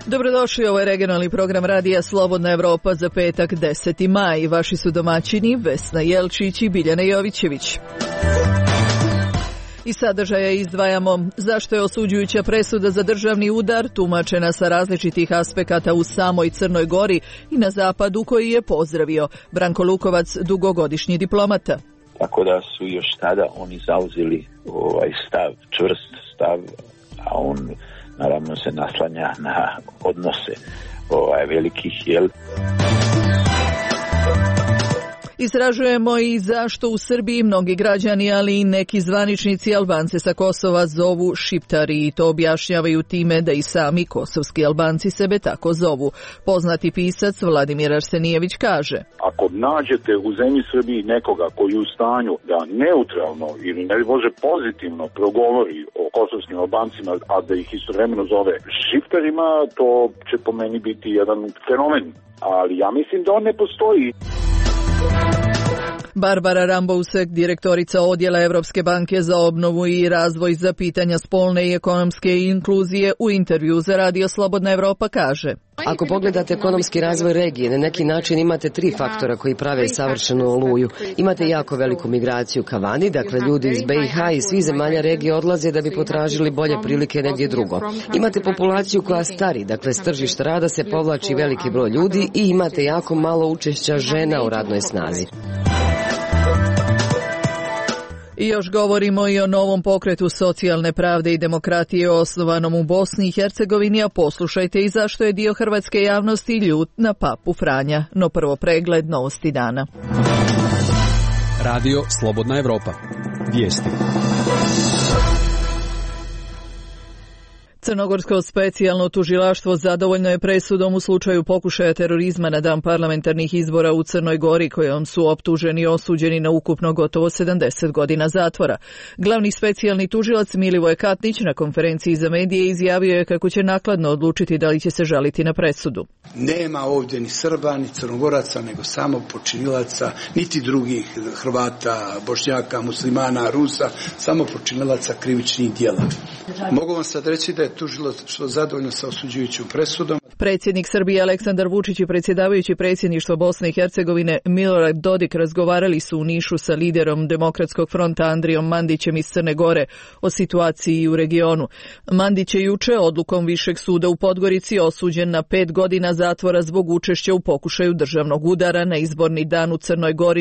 Dobrodošli, ovo je regionalni program Radija Slobodna Evropa za petak 10. maj. Vaši su domaćini Vesna Jelčić i Biljana Jovićević. Iz sadržaja izdvajamo zašto je osuđujuća presuda za državni udar tumačena sa različitih aspekata u samoj Crnoj Gori i na zapadu, koji je pozdravio Branko Lukovac, dugogodišnji diplomata. Tako da su još tada oni zauzeli stav, čvrst stav, a on naravno se naslanja na odnose velikih, Istražujemo i zašto u Srbiji mnogi građani, ali i neki zvaničnici Albance sa Kosova zovu Šiptari, i to objašnjavaju time da i sami kosovski Albanci sebe tako zovu. Poznati pisac Vladimir Arsenijević kaže: ako nađete u zemlji Srbiji nekoga koji je u stanju da neutralno ili ne može pozitivno progovori o kosovskim Albancima, a da ih istovremeno zove Šiptarima, to će po meni biti jedan fenomen. Ali ja mislim da on ne postoji. Barbara Rambousek, direktorica odjela Evropske banke za obnovu i razvoj za pitanja spolne i ekonomske inkluzije, u intervju za Radio Slobodna Evropa kaže: ako pogledate ekonomski razvoj regije, na neki način imate tri faktora koji prave savršenu oluju. Imate jako veliku migraciju ka vani, dakle ljudi iz BiH i svih zemalja regije odlaze da bi potražili bolje prilike negdje drugo. Imate populaciju koja stari, dakle s tržišta rada se povlači veliki broj ljudi i imate jako malo učešća žena u radnoj snazi. I još govorimo i o novom pokretu socijalne pravde i demokratije osnovanom u Bosni i Hercegovini, a poslušajte i zašto je dio hrvatske javnosti ljut na papu Franja. No prvo pregled novosti dana. Radio Slobodna Evropa. Vijesti. Crnogorsko specijalno tužilaštvo zadovoljno je presudom u slučaju pokušaja terorizma na dan parlamentarnih izbora u Crnoj Gori, kojom su optuženi i osuđeni na ukupno gotovo 70 godina zatvora. Glavni specijalni tužilac Milivoje Katnić na konferenciji za medije izjavio je kako će naknadno odlučiti da li će se žaliti na presudu. Nema ovdje ni Srba, ni Crnogoraca, nego samo počinilaca, niti drugih Hrvata, Bošnjaka, Muslimana, Rusa, samo počinilaca krivičnih djela. Mogu vam sad reći da je tužilaštvo zadovoljno sa osuđujućom presudom. Predsjednik Srbije Aleksandar Vučić i predsjedavajući predsjedništva Bosne i Hercegovine Milorad Dodik razgovarali su u Nišu sa liderom Demokratskog fronta Andrijom Mandićem iz Crne Gore o situaciji u regionu. Mandić je juče odlukom Višeg suda u Podgorici osuđen na 5 godina zatvora zbog učešća u pokušaju državnog udara na izborni dan u Crnoj Gori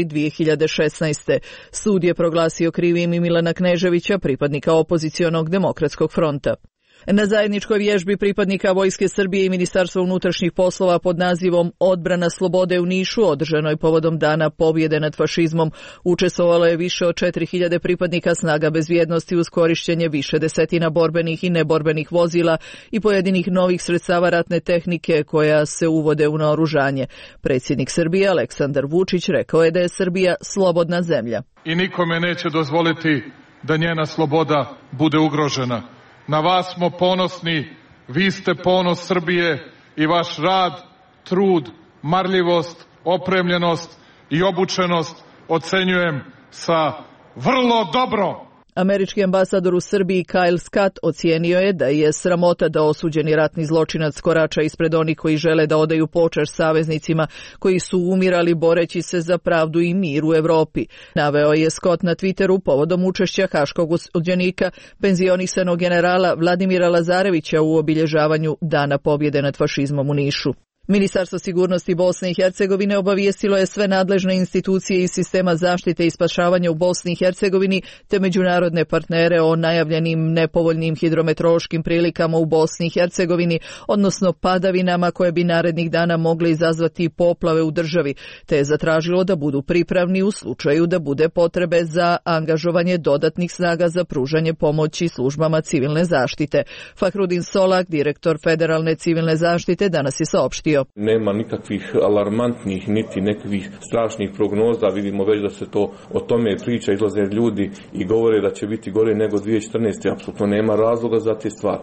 2016. Sud je proglasio krivim i Milana Kneževića, pripadnika opozicionog Demokratskog fronta. Na zajedničkoj vježbi pripadnika Vojske Srbije i Ministarstva unutrašnjih poslova pod nazivom Odbrana slobode u Nišu, održanoj povodom Dana pobjede nad fašizmom, učestvovalo je više od 4000 pripadnika snaga bezbjednosti uz korištenje više desetina borbenih i neborbenih vozila i pojedinih novih sredstava ratne tehnike koja se uvode u naoružanje. Predsjednik Srbije Aleksandar Vučić rekao je da je Srbija slobodna zemlja. I nikome neće dozvoliti da njena sloboda bude ugrožena. Na vas smo ponosni, vi ste ponos Srbije i vaš rad, trud, marljivost, opremljenost i obučenost ocenjujem sa vrlo dobro. Američki ambasador u Srbiji Kyle Scott ocijenio je da je sramota da osuđeni ratni zločinac korača ispred onih koji žele da odaju počast saveznicima koji su umirali boreći se za pravdu i mir u Evropi. Naveo je Scott na Twitteru povodom učešća haškog osuđenika, penzionisanog generala Vladimira Lazarevića u obilježavanju Dana pobjede nad fašizmom u Nišu. Ministarstvo sigurnosti Bosne i Hercegovine obavijestilo je sve nadležne institucije iz sistema zaštite i spašavanja u Bosni i Hercegovini te međunarodne partnere o najavljenim nepovoljnim hidrometeorološkim prilikama u Bosni i Hercegovini, odnosno padavinama koje bi narednih dana mogle izazvati poplave u državi, te je zatražilo da budu pripravni u slučaju da bude potrebe za angažovanje dodatnih snaga za pružanje pomoći službama civilne zaštite. Fahrudin Solak, direktor Federalne civilne zaštite, danas je saopštio: nema nikakvih alarmantnih niti nekakvih strašnih prognoza, vidimo već da se to o tome priča, izlaze ljudi i govore da će biti gore nego 2014. Apsolutno nema razloga za te stvari.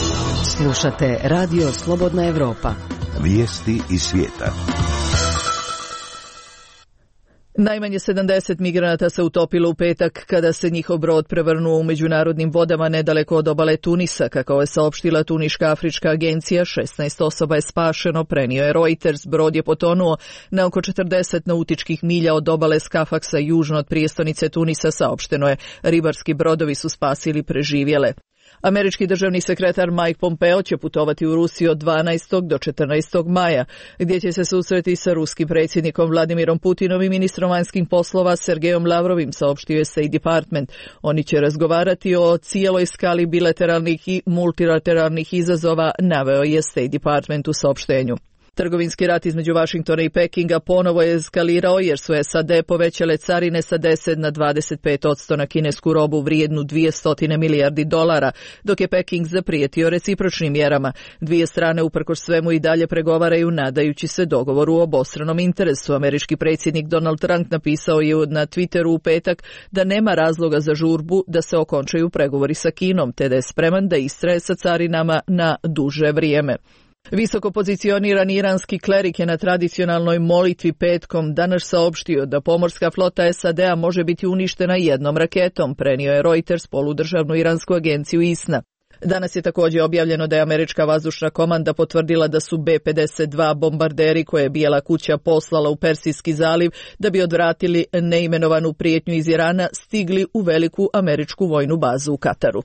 Slušate Radio Slobodna Evropa. Vijesti iz svijeta. Najmanje 70 migranata se utopilo u petak kada se njihov brod prevrnuo u međunarodnim vodama nedaleko od obale Tunisa. Kako je saopštila Tuniška afrička agencija, 16 osoba je spašeno, prenio je Reuters. Brod je potonuo na oko 40 nautičkih milja od obale Skafaksa, južno od prijestonice Tunisa, saopšteno je. Ribarski brodovi su spasili preživjele. Američki državni sekretar Mike Pompeo će putovati u Rusiju od 12. do 14. maja, gdje će se susreti sa ruskim predsjednikom Vladimirom Putinom i ministrom vanjskih poslova Sergejom Lavrovim, saopštio je State Department. Oni će razgovarati o cijeloj skali bilateralnih i multilateralnih izazova, naveo je State Department u saopštenju. Trgovinski rat između Vašingtona i Pekinga ponovo je eskalirao jer su SAD povećale carine sa 10 na 25% na kinesku robu vrijednu $200 milijardi, dok je Peking zaprijetio recipročnim mjerama. Dvije strane uprkos svemu i dalje pregovaraju nadajući se dogovoru o obostranom interesu. Američki predsjednik Donald Trump napisao je na Twitteru u petak da nema razloga za žurbu da se okončaju pregovori sa Kinom, te da je spreman da istraje sa carinama na duže vrijeme. Visoko pozicionirani iranski klerik je na tradicionalnoj molitvi petkom danas saopštio da pomorska flota SAD-a može biti uništena jednom raketom, prenio je Reuters, poludržavnu iransku agenciju ISNA. Danas je također objavljeno da je američka vazdušna komanda potvrdila da su B-52 bombarderi koje je Bijela kuća poslala u Persijski zaliv da bi odvratili neimenovanu prijetnju iz Irana, stigli u veliku američku vojnu bazu u Kataru.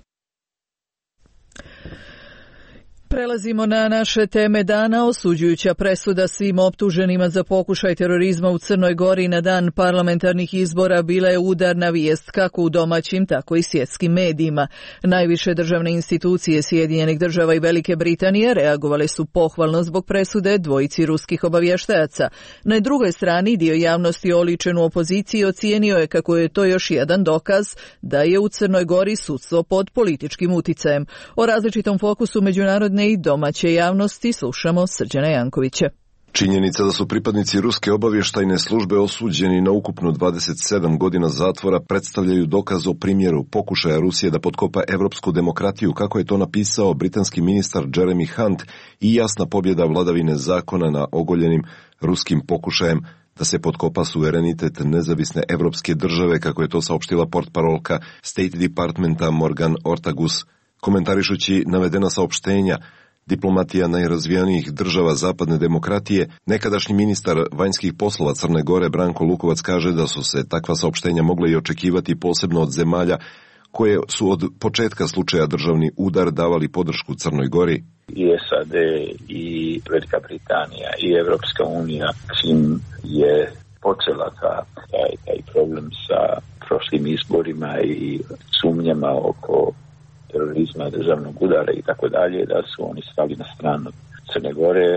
Prelazimo na naše teme dana. Osuđujuća presuda svim optuženima za pokušaj terorizma u Crnoj Gori na dan parlamentarnih izbora bila je udarna vijest kako u domaćim, tako i svjetskim medijima. Najviše državne institucije Sjedinjenih Država i Velike Britanije reagovale su pohvalno zbog presude dvojici ruskih obavještajaca. Na drugoj strani dio javnosti oličen u opoziciji ocijenio je kako je to još jedan dokaz da je u Crnoj Gori sudstvo pod političkim uticajem. O različitom fokusu međunarodne i domaće javnosti slušamo Srđana Jankovića. Činjenica da su pripadnici ruske obavještajne službe osuđeni na ukupno 27 godina zatvora predstavljaju dokaz o primjeru pokušaja Rusije da potkopa evropsku demokratiju, kako je to napisao britanski ministar Jeremy Hunt, i jasna pobjeda vladavine zakona na ogoljenim ruskim pokušajem da se potkopa suverenitet nezavisne evropske države, kako je to saopštila portparolka State Departmenta Morgan Ortagus. Komentarišući navedena saopštenja, diplomatija najrazvijanijih država zapadne demokratije, nekadašnji ministar vanjskih poslova Crne Gore Branko Lukovac kaže da su se takva saopštenja mogle i očekivati posebno od zemalja koje su od početka slučaja državni udar davali podršku Crnoj Gori. I SAD, i Velika Britanija, i Evropska unija, čim je počela taj problem sa prošlim izborima i sumnjama oko terorizma, državnog udara i tako dalje, da su oni stali na stranu Crne Gore,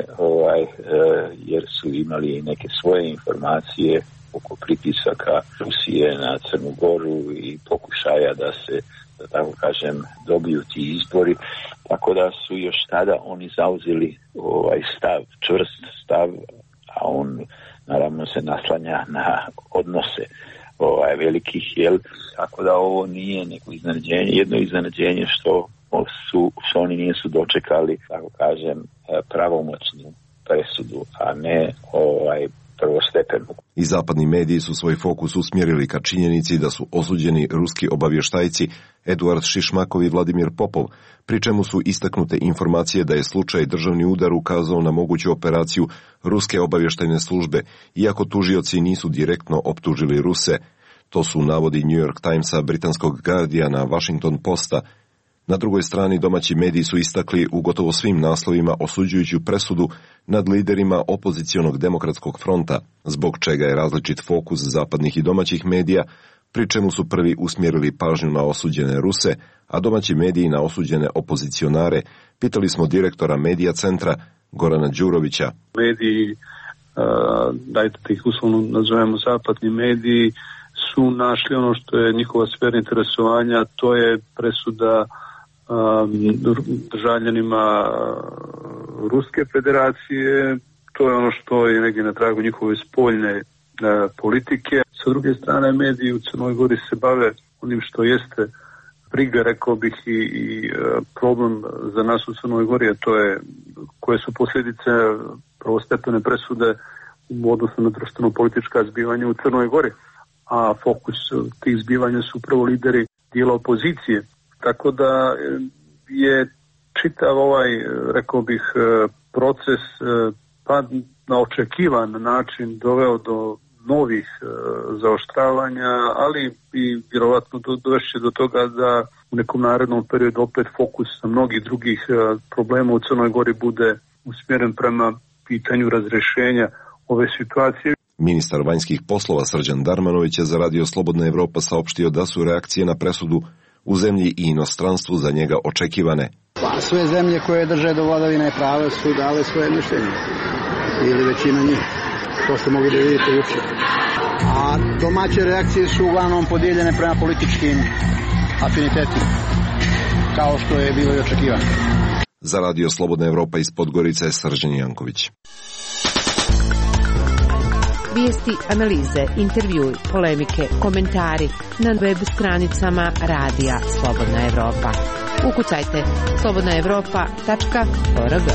jer su imali neke svoje informacije oko pritisaka Rusije na Crnu Goru i pokušaja da se, da tako kažem, dobiju ti izbori. Tako da su još tada oni zauzeli stav, čvrst stav, a on naravno se naslanja na odnose velikih, tako da ovo nije neko iznenađenje, jedno iznenađenje što oni nisu dočekali, tako kažem, pravomoćnu presudu, a ne prvostepenu. I zapadni mediji su svoj fokus usmjerili ka činjenici da su osuđeni ruski obavještajci Eduard Šišmakov i Vladimir Popov, pri čemu su istaknute informacije da je slučaj državni udar ukazao na moguću operaciju ruske obavještajne službe, iako tužioci nisu direktno optužili Ruse. To su navodi New York Timesa, britanskog Guardiana, Washington Posta. Na drugoj strani domaći mediji su istakli u gotovo svim naslovima osuđujuću presudu nad liderima opozicionog demokratskog fronta, zbog čega je različit fokus zapadnih i domaćih medija, pri čemu su prvi usmjerili pažnju na osuđene Ruse, a domaći mediji na osuđene opozicionare. Pitali smo direktora Medija centra Gorana Đurovića. Mediji, dajte ih uslovno nazovemo zapadni mediji, su našli ono što je njihova sfera interesovanja, to je presuda državljanima Ruske federacije, to je ono što je negdje na tragu njihove spoljne politike. Sa druge strane, mediji u Crnoj Gori se bave onim što jeste briga, rekao bih, i problem za nas u Crnoj Gori, a to je koje su posljedice prvostepene presude u odnosu na društveno-politička zbivanja u Crnoj Gori, a fokus tih zbivanja su upravo lideri dijela opozicije. Tako da je čitav ovaj, rekao bih, proces pa na očekivan način doveo do novih zaoštravanja, ali i vjerovatno dovešće do toga da u nekom narednom periodu opet fokus na mnogih drugih problema u Crnoj Gori bude usmjeren prema pitanju razrješenja ove situacije. Ministar vanjskih poslova Srđan Darmanović je za Radio Slobodna Evropa saopštio da su reakcije na presudu u zemlji i inostranstvu za njega očekivane. Pa sve zemlje koje drže do vladavine prava su dale svoje mišljenje. Ili većina njih. To ste mogli da vidite juče. A domaće reakcije su uglavnom podijeljene prema političkim afinitetima. Kao što je bilo i očekivano. Za Radio Slobodna Evropa iz Podgorice je Srđan Janković. Vijesti, analize, intervjui, polemike, komentari na web stranicama Radija Slobodna Evropa. Ukucajte slobodnaevropa.org.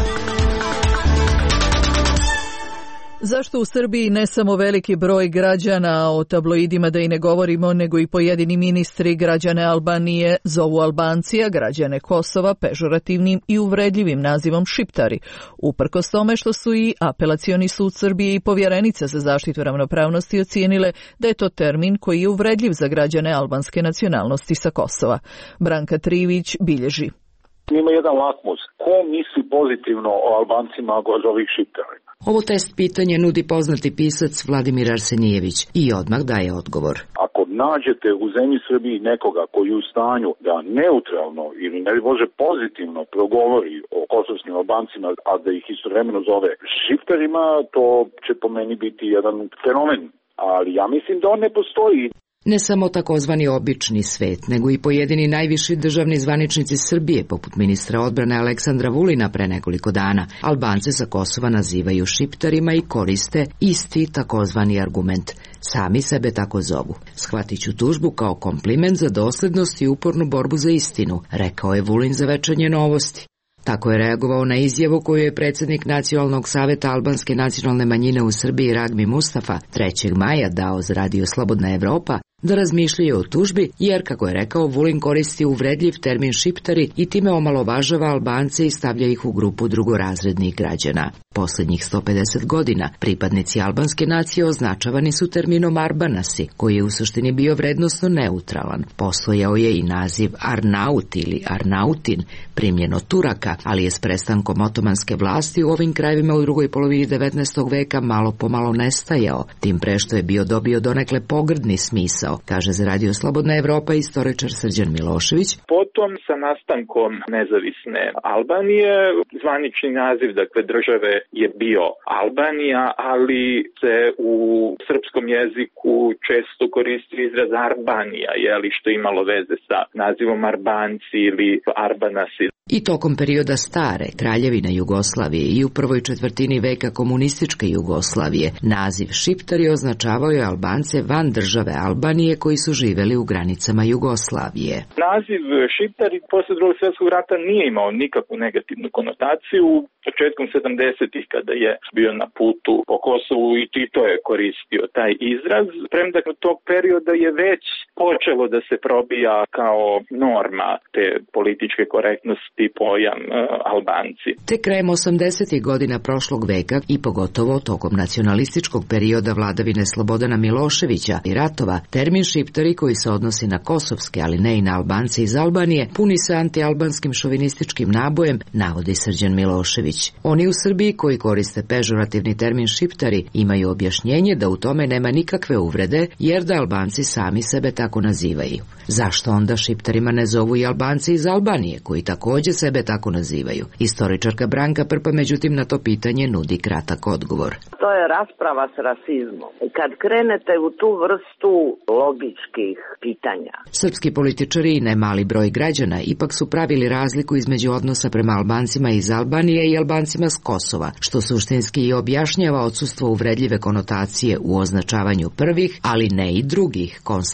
Zašto u Srbiji ne samo veliki broj građana, o tabloidima da i ne govorimo, nego i pojedini ministri građane Albanije zovu Albanci, a građane Kosova pežorativnim i uvredljivim nazivom Šiptari, uprkos tome što su i Apelacioni sud Srbije i Povjerenica za zaštitu ravnopravnosti ocijenile da je to termin koji je uvredljiv za građane albanske nacionalnosti sa Kosova. Branka Trivić bilježi. Ima jedan lakmus. Ko misli pozitivno o Albancima od ovih Šiptara? Ovo test pitanje nudi poznati pisac Vladimir Arsenijević i odmah daje odgovor. Ako nađete u zemlji Srbiji nekoga koji je u stanju da neutralno ili ne može pozitivno progovori o kosovskim Albancima, a da ih istovremeno zove Šiptarima, to će po meni biti jedan fenomen. Ali ja mislim da on ne postoji. Ne samo takozvani obični svet, nego i pojedini najviši državni zvaničnici Srbije, poput ministra odbrane Aleksandra Vulina pre nekoliko dana, Albance sa Kosova nazivaju Šiptarima i koriste isti takozvani argument. Sami sebe tako zovu. Shvatit ću tužbu kao kompliment za doslednost i upornu borbu za istinu, rekao je Vulin za Večernje novosti. Tako je reagovao na izjavu koju je predsjednik Nacionalnog saveta albanske nacionalne manjine u Srbiji Ragmi Mustafa 3. maja dao za Radio Slobodna Evropa da razmišljaju o tužbi, jer, kako je rekao, Vulin koristi uvredljiv termin Šiptari i time omalovažava Albance i stavlja ih u grupu drugorazrednih građana. Posljednjih 150 godina pripadnici albanske nacije označavani su terminom Arbanasi, koji je u suštini bio vrednosno neutralan. Postojao je i naziv Arnaut ili Arnautin, primljen od Turaka, ali je s prestankom otomanske vlasti u ovim krajevima u drugoj polovini 19. veka malo pomalo nestajao, tim pre što je bio dobio donekle pogrdni smisao, kaže za Radio Slobodna Evropa istoričar Srđan Milošević. Potom sa nastankom nezavisne Albanije, zvanični naziv države je bio Albanija, ali se u srpskom jeziku često koristi izraz Arbanija, što imalo veze sa nazivom Arbanci ili Arbanasi. I tokom perioda stare kraljevine Jugoslavije i u prvoj četvrtini veka komunističke Jugoslavije naziv Šiptari označavao je Albance van države Albanije koji su živeli u granicama Jugoslavije. Naziv Šiptari posle Drugog svjetskog rata nije imao nikakvu negativnu konotaciju. Početkom 70-ih kada je bio na putu po Kosovu i Tito je koristio taj izraz, premda od tog perioda je već počelo da se probija kao norma te političke korektnosti pojam Albanci. Te krajem 80-ih godina prošlog veka i pogotovo tokom nacionalističkog perioda vladavine Slobodana Miloševića i ratova, termin Šiptari koji se odnosi na kosovske, ali ne i na Albance iz Albanije, puni se antialbanskim šovinističkim nabojem, navodi Srđan Milošević. Oni u Srbiji koji koriste pežorativni termin Šiptari imaju objašnjenje da u tome nema nikakve uvrede, jer da Albanci sami sebe tako nazivaju. Zašto onda Šiptarima ne zovu i Albanci iz Albanije, koji također sebe tako nazivaju? Istoričarka Branka Prpa međutim na to pitanje nudi kratak odgovor. To je rasprava s rasizmom. Kad krenete u tu vrstu logičkih pitanja. Srpski političari i nemali broj građana ipak su pravili razliku između odnosa prema Albancima iz Albanije i Albancima s Kosova, što suštinski i objašnjava odsustvo uvredljive konotacije u označavanju prvih, ali ne i drugih, konstatuje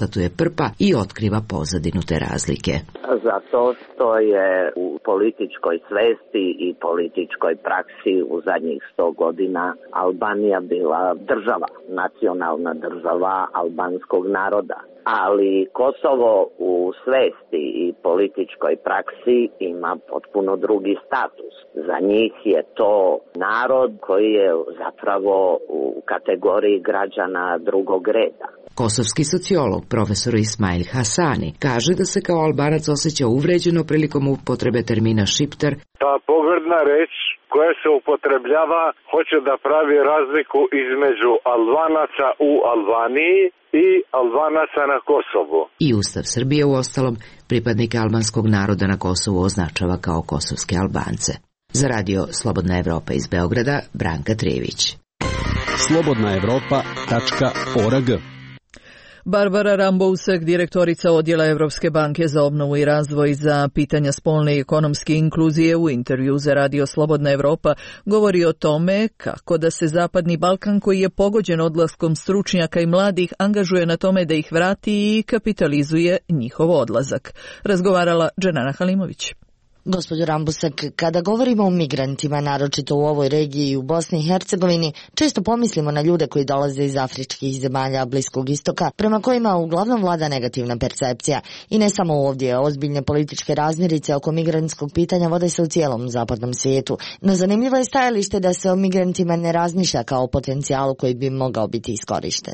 trpa i otkriva pozadinu te razlike. Zato što je u političkoj svesti i političkoj praksi u zadnjih 100 godina Albanija bila država, nacionalna država albanskog naroda. Ali Kosovo u svesti i političkoj praksi ima potpuno drugi status. Za njih je to narod koji je zapravo u kategoriji građana drugog reda. Kosovski sociolog profesor Ismail Hasani kaže da se kao Albanac osjeća uvređeno prilikom upotrebe termina šiptar. Ta pogrdna reč koja se upotrebljava hoće da pravi razliku između Albanaca u Albaniji i Albanaca na Kosovu. I Ustav Srbije uostalom pripadnike albanskog naroda na Kosovu označava kao kosovske Albance. Za radio Slobodna Evropa iz Beograda, Branka Trijević. slobodnaevropa.org. Barbara Rambousek, direktorica Odjela Evropske banke za obnovu i razvoj za pitanja spolne i ekonomske inkluzije, u intervju za radio Slobodna Evropa govori o tome kako da se Zapadni Balkan, koji je pogođen odlaskom stručnjaka i mladih, angažuje na tome da ih vrati i kapitalizuje njihov odlazak. Razgovarala Dženana Halimović. Gospođo Rambusek, kada govorimo o migrantima, naročito u ovoj regiji i u Bosni i Hercegovini, često pomislimo na ljude koji dolaze iz afričkih zemalja Bliskog istoka, prema kojima uglavnom vlada negativna percepcija. I ne samo ovdje, ozbiljne političke razmirice oko migrantskog pitanja vode se u cijelom zapadnom svijetu. No zanimljivo je stajalište da se o migrantima ne razmišlja kao o potencijalu koji bi mogao biti iskorišten.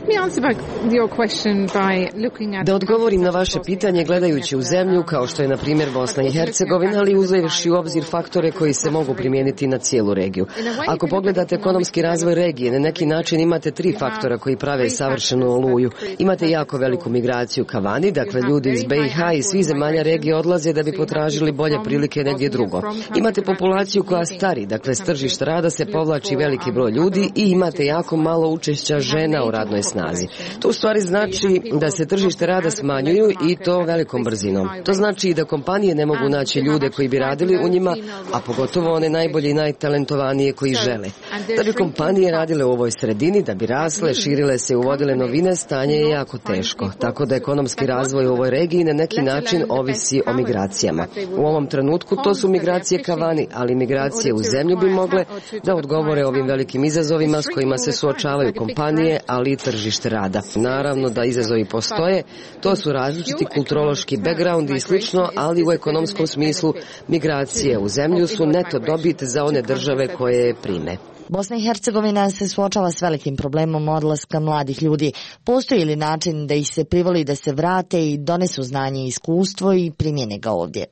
Da odgovorim na vaše pitanje gledajući u zemlju kao što je na primjer Bosna i Hercegovina, ali uzevši u obzir faktore koji se mogu primijeniti na cijelu regiju. Ako pogledate ekonomski razvoj regije, na neki način imate 3 faktora koji prave savršenu oluju. Imate jako veliku migraciju ka vani, dakle ljudi iz BiH i svih zemalja regije odlaze da bi potražili bolje prilike negdje drugo. Imate populaciju koja stari, dakle s tržišta rada se povlači veliki broj ljudi i imate jako malo učešća žena u radnoj snazi. To u stvari znači da se tržište rada smanjuju i to velikom brzinom. To znači i da kompanije ne mogu naći ljude koji bi radili u njima, a pogotovo one najbolje i najtalentovanije koji žele. Da bi kompanije radile u ovoj sredini, da bi rasle, širile se i uvodile novine, stanje je jako teško. Tako da ekonomski razvoj u ovoj regiji na neki način ovisi o migracijama. U ovom trenutku to su migracije ka vani, ali migracije u zemlju bi mogle da odgovore ovim velikim izazovima s kojima se suočavaju kompanije, ali i tržište rada. Naravno da izazovi postoje, to su različiti kulturološki background i slično, ali u ekonomskom smislu migracije u zemlju su neto dobit za one države koje je prime. Bosna i Hercegovina se suočava s velikim problemom odlaska mladih ljudi. Postoji li način da ih se privoli da se vrate i donesu znanje i iskustvo i primjene ga ovdje?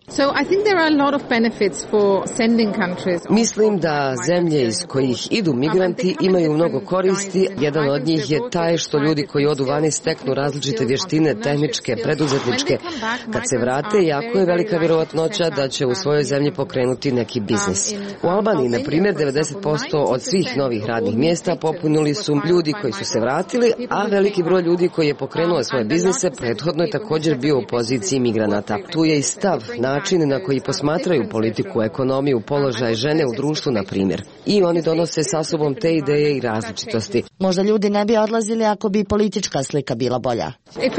Mislim da zemlje iz kojih idu migranti imaju mnogo koristi. Jedan od njih je taj što ljudi koji odu vani steknu različite vještine, tehničke, preduzetničke. Kad se vrate, jako je velika vjerovatnoća da će u svojoj zemlji pokrenuti neki biznis. U Albaniji, na primjer, 90% od svih novih radnih mjesta popunili su ljudi koji su se vratili, a veliki broj ljudi koji je pokrenuo svoje biznise prethodno je također bio u poziciji migranata. Tu je i stav, način na koji posmatraju politiku, ekonomiju, položaj žene u društvu, na primjer. I oni donose sa sobom te ideje i različitosti. Možda ljudi ne bi odlazili ako bi politička slika bila bolja.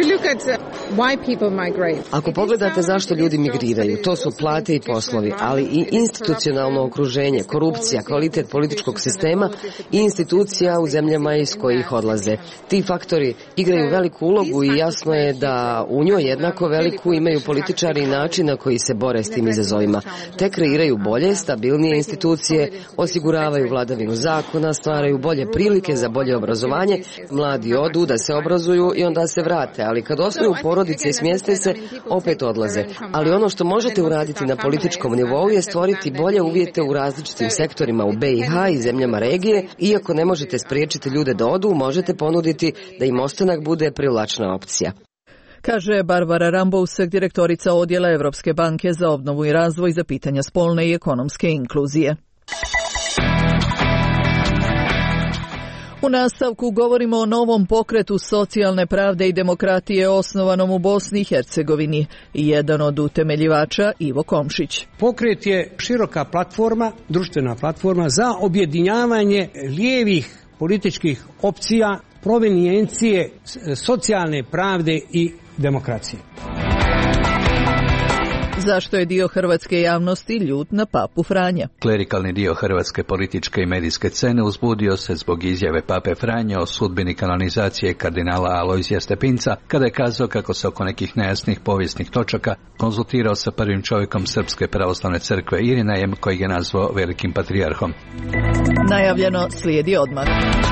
Ako pogledate zašto ljudi migriraju, to su plate i poslovi, ali i institucionalno okruženje, korupcija, kvalitet političkog sistema i institucija u zemljama iz kojih odlaze. Ti faktori igraju veliku ulogu i jasno je da u njoj jednako veliku imaju političari i način na koji se bore s tim izazovima. Te kreiraju bolje, stabilnije institucije, osiguravaju vladavinu zakona, stvaraju bolje prilike za bolje obrazovanje. Mladi odu da se obrazuju i onda se vrate, ali kad osnuju porodice i smjeste se, opet odlaze. Ali ono što možete uraditi na političkom nivou je stvoriti bolje uvjete u različitim sektorima u BiH i zemljama regije. Iako ne možete spriječiti ljude da odu, možete ponuditi da im ostanak bude privlačna opcija. Kaže Barbara Rambousek, direktorica Odjela Evropske banke za obnovu i razvoj za pitanja spolne i ekonomske inkluzije. U nastavku govorimo o novom pokretu socijalne pravde i demokratije osnovanom u Bosni i Hercegovini. Jedan od utemeljivača Ivo Komšić. Pokret je široka platforma, društvena platforma za objedinjavanje lijevih političkih opcija, provenijencije socijalne pravde i demokracije. Zašto je dio hrvatske javnosti ljut na papu Franja? Klerikalni dio hrvatske političke i medijske scene uzbudio se zbog izjave pape Franje o sudbini kanonizacije kardinala Alojzija Stepinca, kada je kazao kako se oko nekih nejasnih povijesnih točaka konzultirao sa prvim čovjekom Srpske pravoslavne crkve Irinejem, kojeg je nazvao velikim patrijarhom. Najavljeno slijedi odmah.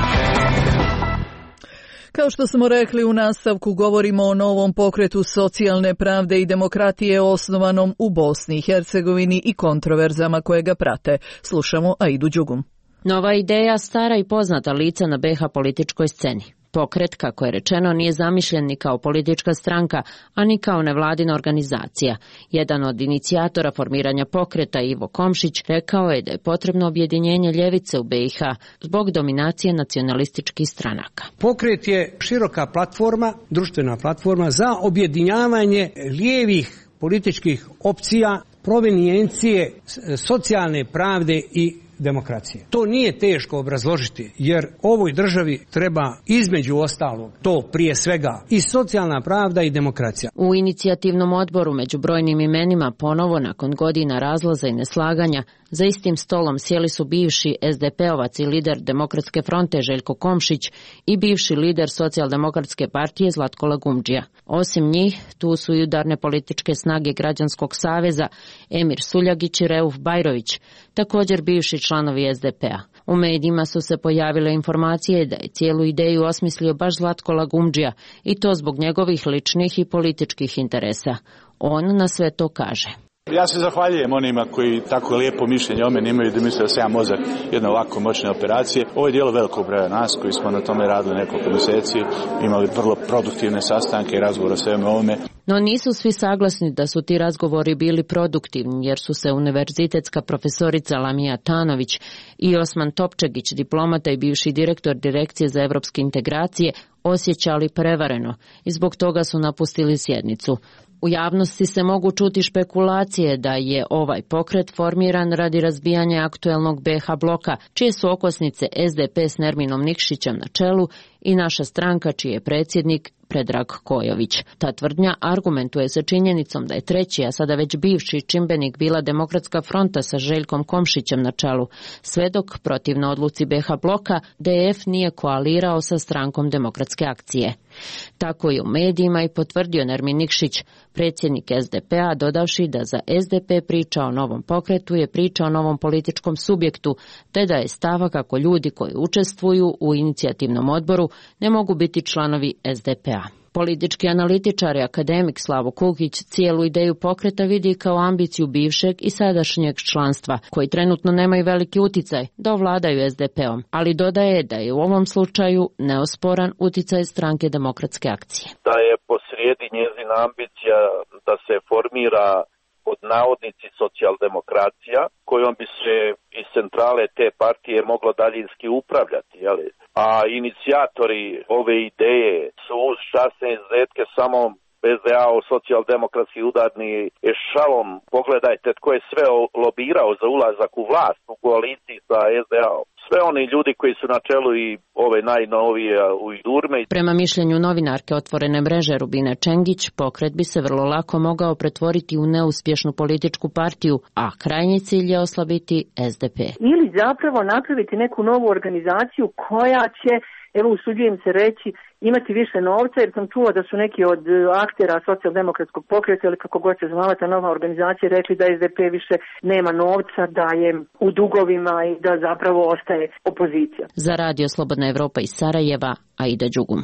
Kao što smo rekli u nastavku, govorimo o novom pokretu socijalne pravde i demokratije osnovanom u Bosni i Hercegovini i kontroverzama koje ga prate. Slušamo Aidu Đugum. Nova ideja, stara i poznata lica na BiH političkoj sceni. Pokret, kako je rečeno, nije zamišljen ni kao politička stranka, a ni kao nevladina organizacija. Jedan od inicijatora formiranja pokreta, Ivo Komšić, rekao je da je potrebno objedinjenje ljevice u BiH zbog dominacije nacionalističkih stranaka. Pokret je široka platforma, društvena platforma za objedinjavanje lijevih političkih opcija, provenijencije socijalne pravde i demokracije. To nije teško obrazložiti, jer ovoj državi treba između ostalog to prije svega i socijalna pravda i demokracija. U inicijativnom odboru među brojnim imenima ponovo nakon godina razlaza i neslaganja za istim stolom sjeli su bivši SDP-ovac i lider Demokratske fronte Željko Komšić i bivši lider Socijaldemokratske partije Zlatko Lagumdžija. Osim njih, tu su i udarne političke snage Građanskog saveza Emir Suljagić i Reuf Bajrović, također bivši članovi SDP-a. U medijima su se pojavile informacije da je cijelu ideju osmislio baš Zlatko Lagumdžija i to zbog njegovih ličnih i političkih interesa. On na sve to kaže. Ja se zahvaljujem onima koji tako lijepo mišljenje o meni imaju da misle da sam ja mozak jedne ovako moćne operacije. Ovo je dijelo velikog broja nas koji smo na tome radili nekoliko mjeseci, imali vrlo produktivne sastanke i razgovore o sveme ovome. No nisu svi saglasni da su ti razgovori bili produktivni, jer su se univerzitetska profesorica Lamija Tanović i Osman Topčagić, diplomata i bivši direktor Direkcije za evropske integracije, osjećali prevareno i zbog toga su napustili sjednicu. U javnosti se mogu čuti špekulacije da je ovaj pokret formiran radi razbijanja aktuelnog BiH bloka, čije su okosnice SDP s Nerminom Nikšićem na čelu i naša stranka čiji je predsjednik Predrag Kojović. Ta tvrdnja argumentuje se činjenicom da je treći, a sada već bivši čimbenik bila Demokratska fronta sa Željkom Komšićem na čelu, sve dok protivno odluci BiH bloka DF nije koalirao sa strankom Demokratske akcije. Tako je u medijima i potvrdio Nermin Nikšić, predsjednik SDP-a, dodavši da za SDP priča o novom pokretu je priča o novom političkom subjektu, te da je stava kako ljudi koji učestvuju u inicijativnom odboru ne mogu biti članovi SDP-a. Politički analitičar i akademik Slavo Kukić cijelu ideju pokreta vidi kao ambiciju bivšeg i sadašnjeg članstva, koji trenutno nemaju veliki uticaj da ovladaju SDP-om, ali dodaje da je u ovom slučaju neosporan uticaj stranke Demokratske akcije. Da je posrijedi njezina ambicija da se formira pod navodnici socijaldemokracija, kojom bi se iz centrale te partije moglo daljinski upravljati, jeli? A inicijatori ove ideje su uz časne izuzetke samo SDA-o, socijaldemokratski udarni ešalom. Pogledajte tko je sve lobirao za ulazak u vlast u koaliciji sa SDA-om. Sve oni ljudi koji su na čelu i ove najnovije u Durme. Prema mišljenju novinarke Otvorene mreže Rubine Čengić, pokret bi se vrlo lako mogao pretvoriti u neuspješnu političku partiju, a krajnji cilj je oslabiti SDP. Ili zapravo napraviti neku novu organizaciju koja će, evo usuđujem se reći, imati više novca, jer sam čula da su neki od aktera socijaldemokratskog pokreta ili kako god se zvala ta nova organizacija rekli da SDP više nema novca, da je u dugovima i da zapravo ostaje opozicija. Za Radio Slobodna Evropa iz Sarajeva, Aida Đugum.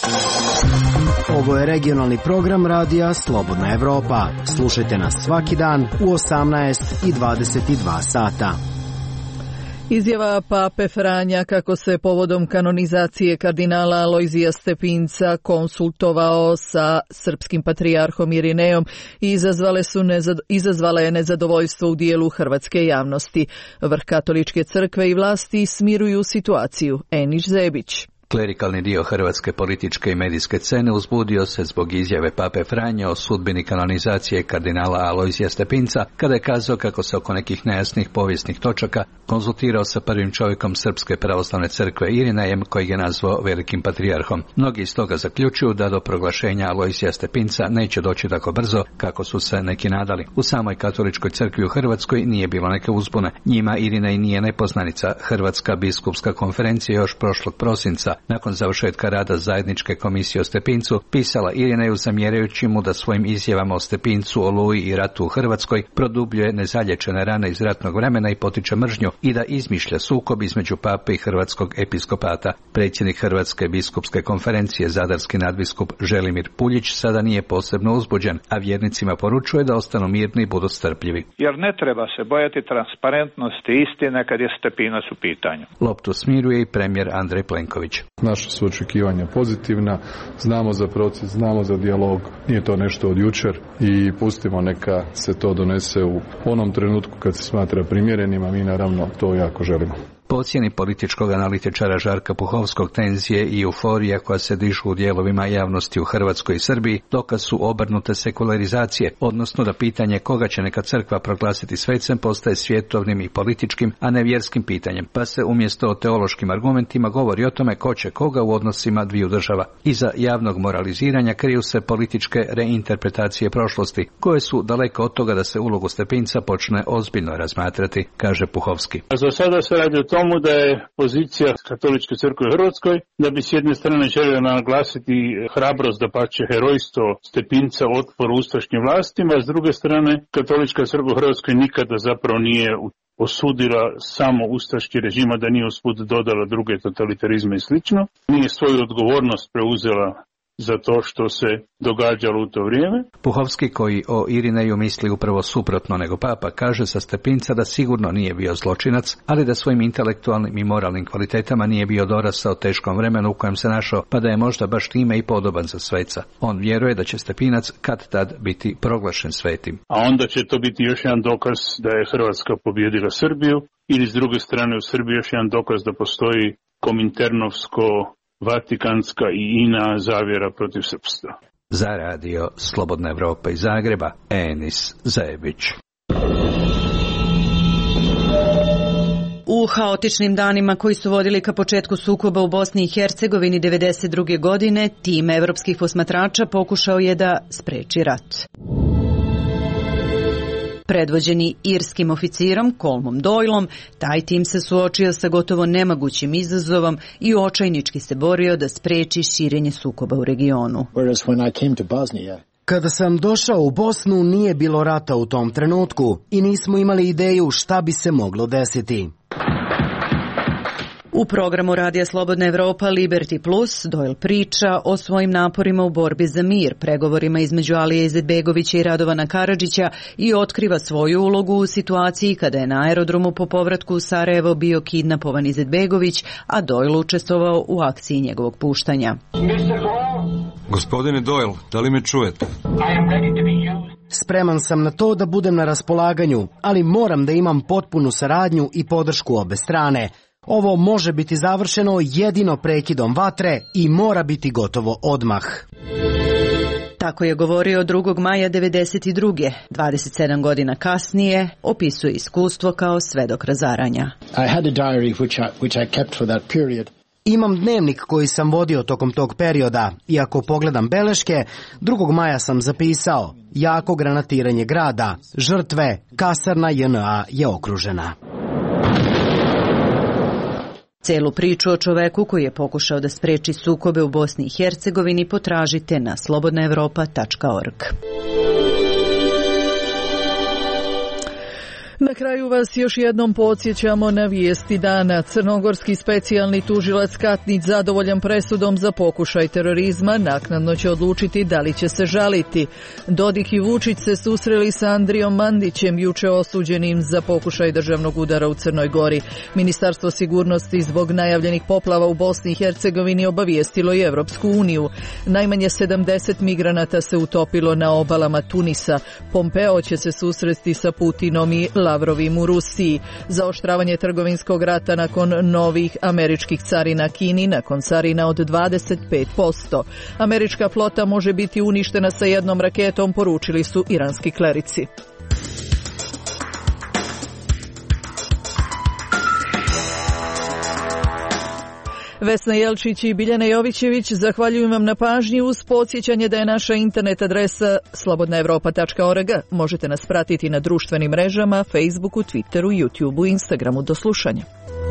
Ovo je regionalni program Radija Slobodna Evropa. Slušajte nas svaki dan u 18 i 22 sata. Izjava pape Franja kako se povodom kanonizacije kardinala Alojzija Stepinca konsultovao sa srpskim patrijarhom Irinejom i izazvala je nezadovoljstvo u dijelu hrvatske javnosti. Vrh katoličke crkve i vlasti smiruju situaciju. Enić Zebić. Klerikalni dio hrvatske političke i medijske scene uzbudio se zbog izjave Pape Franje o sudbini kanonizacije kardinala Alojzija Stepinca, kada je kazao kako se oko nekih nejasnih povijesnih točaka konzultirao sa prvim čovjekom Srpske pravoslavne crkve Irinejem, kojeg je nazvao velikim patrijarhom. Mnogi iz toga zaključuju da do proglašenja Alojzija Stepinca neće doći tako brzo kako su se neki nadali. U samoj katoličkoj crkvi u Hrvatskoj nije bilo neke uzbune. Njima Irinej nije nepoznanica. Hrvatska biskupska konferencija još prošlog prosinca, nakon završetka rada zajedničke komisije o Stepincu, pisala Irineju zamjerajući mu da svojim izjavama o Stepincu, Oluji i ratu u Hrvatskoj produbljuje nezalječene rane iz ratnog vremena i potiče mržnju i da izmišlja sukob između pape i hrvatskog episkopata. Predsjednik Hrvatske biskupske konferencije, zadarski nadbiskup Želimir Puljić, sada nije posebno uzbuđen, a vjernicima poručuje da ostanu mirni i budu strpljivi. Jer ne treba se bojati transparentnosti istine kad je Stepinac u pitanju. Loptu smiruje i premijer Andrej Plenković. Naša su očekivanja pozitivna, znamo za proces, znamo za dijalog, nije to nešto od jučer i pustimo neka se to donese u onom trenutku kad se smatra primjerenim, a mi naravno to jako želimo. Po ocjeni političkog analitičara Žarka Puhovskog, tenzije i euforija koja se dižu u dijelovima javnosti u Hrvatskoj i Srbiji dokaz su obrnute sekularizacije, odnosno da pitanje koga će neka crkva proglasiti svecem postaje svjetovnim i političkim, a ne vjerskim pitanjem, pa se umjesto o teološkim argumentima govori o tome ko će koga u odnosima dviju država. Iza javnog moraliziranja kriju se političke reinterpretacije prošlosti, koje su daleko od toga da se ulogu Stepinca počne ozbiljno razmatrati, kaže Puhovski. Za sada se radi o tomu da je pozicija Katoličke crkve u Hrvatskoj da bi s jedne strane želio naglasiti hrabrost, da pače herojstvo Stepinca, otpor ustaškim vlastima, a s druge strane Katolička crkva u Hrvatskoj nikada zapravo nije osudila samo ustaški režima, da nije usput dodala druge totalitarizme i slično. Nije svoju odgovornost preuzela za to što se događalo u to vrijeme. Puhovski, koji o Irineju misli upravo suprotno nego papa, kaže sa Stepinca da sigurno nije bio zločinac, ali da svojim intelektualnim i moralnim kvalitetama nije bio dorastao teškom vremenu u kojem se našao, pa da je možda baš time i podoban za sveca. On vjeruje da će Stepinac kad tad biti proglašen svetim. A onda će to biti još jedan dokaz da je Hrvatska pobijedila Srbiju, ili s druge strane u Srbiji još jedan dokaz da postoji kominternovsko, vatikanska i ina zavjera protiv srpstva. Za radio Slobodna Evropa iz Zagreba, Enis Zajebić. U haotičnim danima koji su vodili ka početku sukoba u Bosni i Hercegovini 1992. godine, tim evropskih posmatrača pokušao je da spreči rat. Predvođeni irskim oficirom Colmom Doylom, taj tim se suočio sa gotovo nemogućim izazovom i očajnički se borio da spreči širenje sukoba u regionu. Kada sam došao u Bosnu, nije bilo rata u tom trenutku i nismo imali ideju šta bi se moglo desiti. U programu Radija Slobodna Evropa Liberty Plus Doyle priča o svojim naporima u borbi za mir, pregovorima između Alije Izetbegovića i Radovana Karadžića i otkriva svoju ulogu u situaciji kada je na aerodromu po povratku u Sarajevo bio kidnapovan Izetbegović, a Doyle učestvovao u akciji njegovog puštanja. Gospodine Doyle, da li me čujete? Spreman sam na to da budem na raspolaganju, ali moram da imam potpunu saradnju i podršku obe strane. Ovo može biti završeno jedino prekidom vatre i mora biti gotovo odmah. Tako je govorio 2. maja 1992. 27 godina kasnije opisuje iskustvo kao svedok razaranja. Imam dnevnik koji sam vodio tokom tog perioda i ako pogledam beleške, 2. maja sam zapisao: jako granatiranje grada, žrtve, kasarna JNA je okružena. Celu priču o čoveku koji je pokušao da spreči sukobe u Bosni i Hercegovini potražite na slobodnaevropa.org. Na kraju vas još jednom podsjećamo na vijesti dana. Crnogorski specijalni tužilac Katnić, zadovoljan presudom za pokušaj terorizma, naknadno će odlučiti da li će se žaliti. Dodik i Vučić se susreli sa Andrijom Mandićem, juče osuđenim za pokušaj državnog udara u Crnoj Gori. Ministarstvo sigurnosti zbog najavljenih poplava u Bosni i Hercegovini obavijestilo i Evropsku uniju. Najmanje 70 migranata se utopilo na obalama Tunisa. Pompeo će se susresti sa Putinom i Lavrovim u Rusiji, zaoštravanje trgovinskog rata nakon novih američkih carina Kini, nakon carina od 25%. Američka flota može biti uništena sa jednom raketom, poručili su iranski klerici. Vesna Jelčić i Biljana Jovićević, zahvaljujem vam na pažnji uz podsjećanje da je naša internet adresa slobodnaevropa.org. Možete nas pratiti na društvenim mrežama, Facebooku, Twitteru, YouTubeu i Instagramu. Do slušanja.